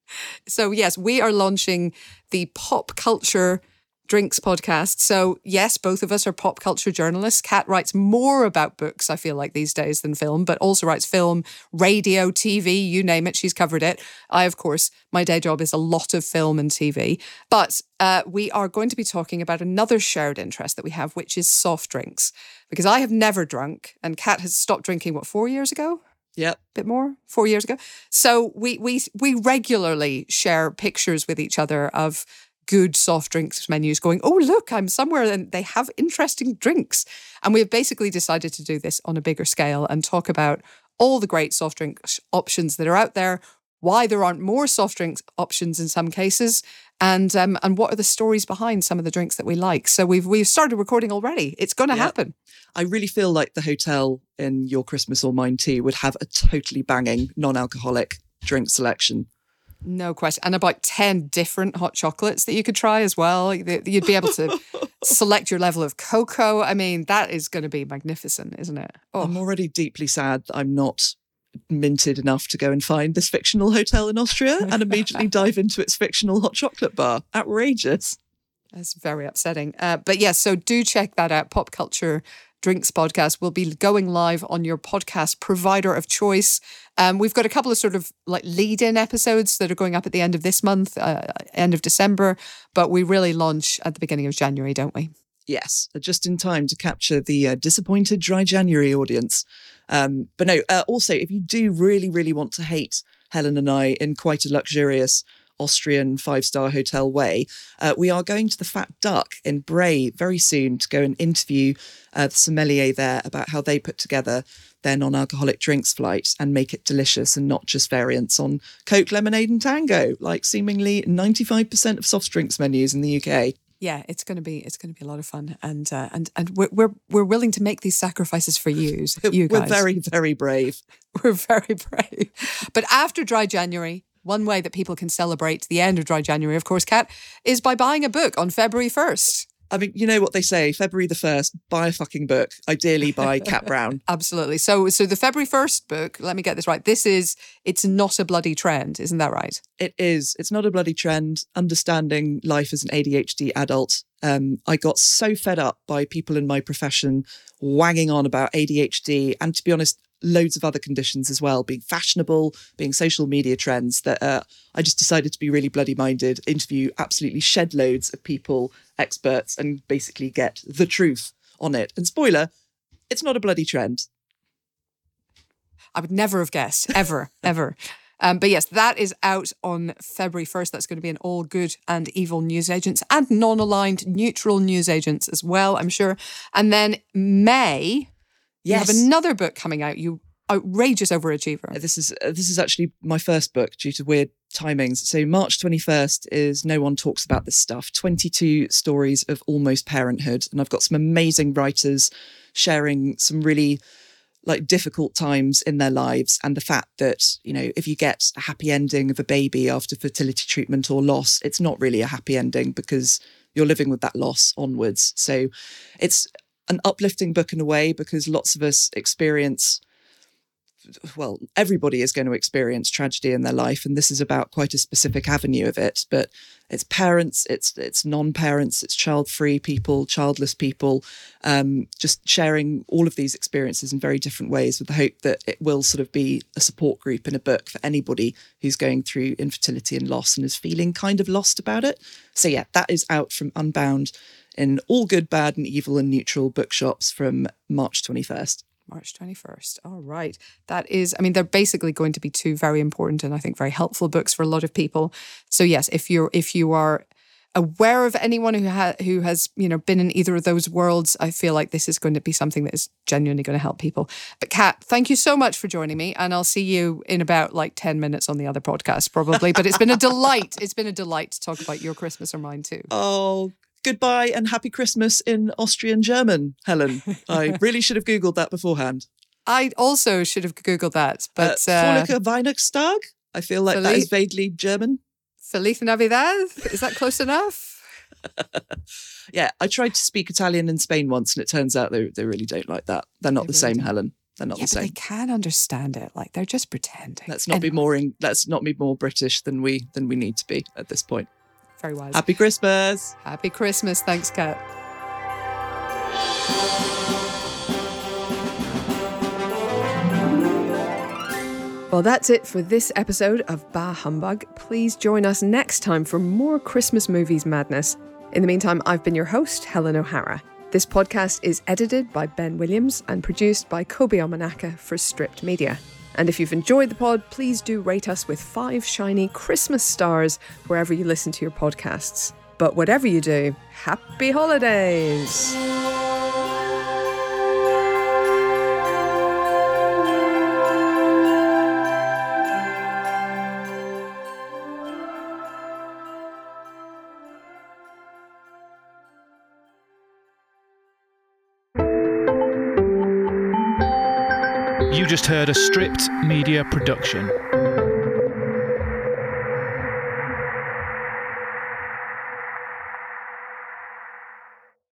So, yes, we are launching the Pop Culture Drinks podcast. So, yes, both of us are pop culture journalists. Kat writes more about books, I feel like, these days than film, but also writes film, radio, TV, you name it, she's covered it. I, of course, my day job is a lot of film and TV. But we are going to be talking about another shared interest that we have, which is soft drinks. Because I have never drunk, and Kat has stopped drinking, 4 years ago? Yep. Bit more, 4 years ago. So we regularly share pictures with each other of good soft drinks menus going, oh, look, I'm somewhere and they have interesting drinks. And we have basically decided to do this on a bigger scale and talk about all the great soft drink options that are out there, why there aren't more soft drinks options in some cases, and what are the stories behind some of the drinks that we like. So we've started recording already. It's going to happen. I really feel like the hotel in Your Christmas or Mine Too would have a totally banging non-alcoholic drink selection. No question. And about 10 different hot chocolates that you could try as well. You'd be able to select your level of cocoa. I mean, that is going to be magnificent, isn't it? Oh. I'm already deeply sad that I'm not minted enough to go and find this fictional hotel in Austria and immediately dive into its fictional hot chocolate bar. Outrageous. That's very upsetting. But yes, so do check that out. Pop Culture Drinks podcast will be going live on your podcast provider of choice. We've got a couple of sort of like lead-in episodes that are going up at the end of this month, end of December, but we really launch at the beginning of January, don't we? Yes, just in time to capture the disappointed dry January audience. But no, also, if you do really, really want to hate Helen and I in quite a luxurious Austrian 5-star hotel way, we are going to the Fat Duck in Bray very soon to go and interview the sommelier there about how they put together their non-alcoholic drinks flight and make it delicious and not just variants on Coke, lemonade and tango, like seemingly 95% of soft drinks menus in the UK. Yeah, it's going to be a lot of fun, and we're willing to make these sacrifices for you guys. We're very, very brave. We're very brave. But after Dry January, one way that people can celebrate the end of Dry January, of course, Kat, is by buying a book on February 1st. I mean, you know what they say, February the 1st, buy a fucking book, ideally by Kat Brown. Absolutely. So the February 1st book, let me get this right, It's Not a Bloody Trend, isn't that right? It is. It's Not a Bloody Trend, understanding life as an ADHD adult. I got so fed up by people in my profession wagging on about ADHD and, to be honest, loads of other conditions as well, being fashionable, being social media trends, that I just decided to be really bloody minded, interview absolutely shed loads of people, experts, and basically get the truth on it. And spoiler, it's not a bloody trend. I would never have guessed, ever. But yes, that is out on February 1st. That's going to be in all good and evil newsagents and non-aligned neutral newsagents as well, I'm sure. And then May... Yes. You have another book coming out, you outrageous overachiever. This is actually my first book due to weird timings. So March 21st is No One Talks About This Stuff, 22 stories of almost parenthood. And I've got some amazing writers sharing some really difficult times in their lives, and the fact that, if you get a happy ending of a baby after fertility treatment or loss, it's not really a happy ending because you're living with that loss onwards. So it's an uplifting book in a way, because lots of us experience, well, everybody is going to experience tragedy in their life, and this is about quite a specific avenue of it. But it's parents, it's non-parents, it's child-free people, childless people, just sharing all of these experiences in very different ways, with the hope that it will sort of be a support group in a book for anybody who's going through infertility and loss and is feeling kind of lost about it. So yeah, that is out from Unbound in all good, bad and evil and neutral bookshops from March 21st. March 21st. All right. That is, they're basically going to be two very important and I think very helpful books for a lot of people. So yes, if you are aware of anyone who has been in either of those worlds, I feel like this is going to be something that is genuinely going to help people. But Kat, thank you so much for joining me, and I'll see you in about 10 minutes on the other podcast probably. But it's been a delight. It's been a delight to talk about your Christmas or mine too. Oh, goodbye and happy Christmas in Austrian German, Helen. I really should have Googled that beforehand. I also should have Googled that. But Fröhliche Weihnachtstag? I feel like that is vaguely German. Feliz Navidad? Is that close enough? Yeah, I tried to speak Italian in Spain once, and it turns out they really don't like that. They're not the same, Helen. They're not the same. But they can understand it. They're just pretending. Let's not be more British than we need to be at this point. Very wise. Happy Christmas. Happy Christmas. Thanks, Kat. Well, that's it for this episode of Bah Humbug. Please join us next time for more Christmas movies madness. In the meantime, I've been your host, Helen O'Hara. This podcast is edited by Ben Williams and produced by Kobe Omanaka for Stripped Media. And if you've enjoyed the pod, please do rate us with 5 shiny Christmas stars wherever you listen to your podcasts. But whatever you do, happy holidays! You just heard a Stripped Media production.